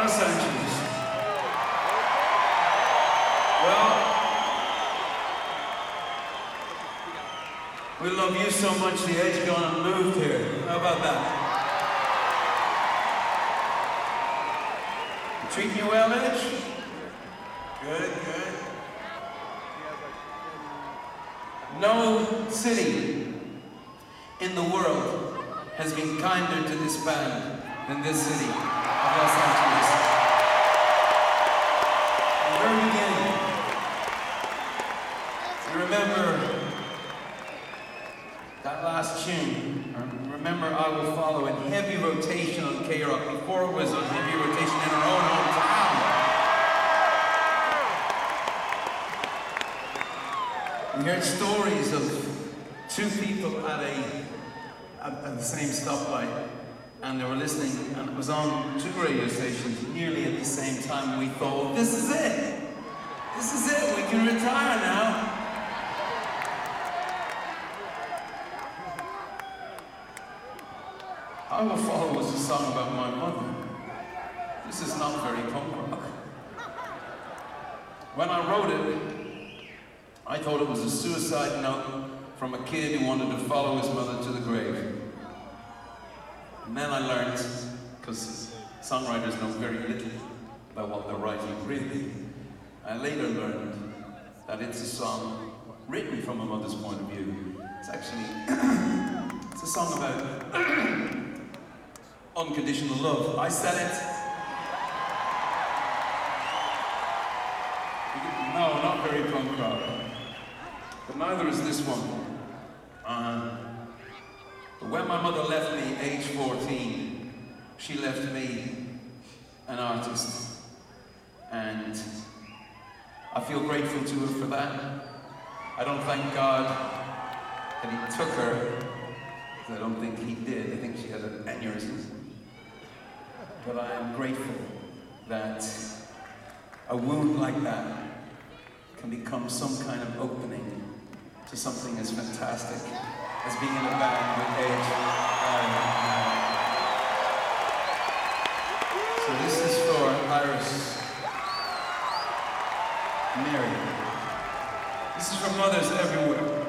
Los Angeles. Well, we love you so much, the Edge gone and moved here. How about that? Treating you well, Edge? Good, good. No city in the world has been kinder to this band than this city of Los Angeles. From the very beginning, you remember that last tune, remember I Will Follow, in heavy rotation on K-Rock, before it was on heavy rotation in our own hometown. We heard stories of two people at the same stoplight, and they were listening, and it was on two radio stations nearly at the same time, and we thought, this is it! This is it, we can retire now. I Will Follow was a song about my mother. This is not very punk rock. When I wrote it, I thought it was a suicide note from a kid who wanted to follow his mother to the grave. And then I learned, because songwriters know very little about what they're writing really, I later learned that it's a song written from a mother's point of view. It's actually, it's a song about unconditional love. I said it. No, not very punk rock. But neither is this one. But when my mother left me, age 14, she left me an artist. And I feel grateful to her for that. I don't thank God that he took her, because I don't think he did. I think she had an aneurysm. But I am grateful that a wound like that can become some kind of opening to something as fantastic as being in a band with Edge. So this is for Iris, Mary. This is for mothers everywhere.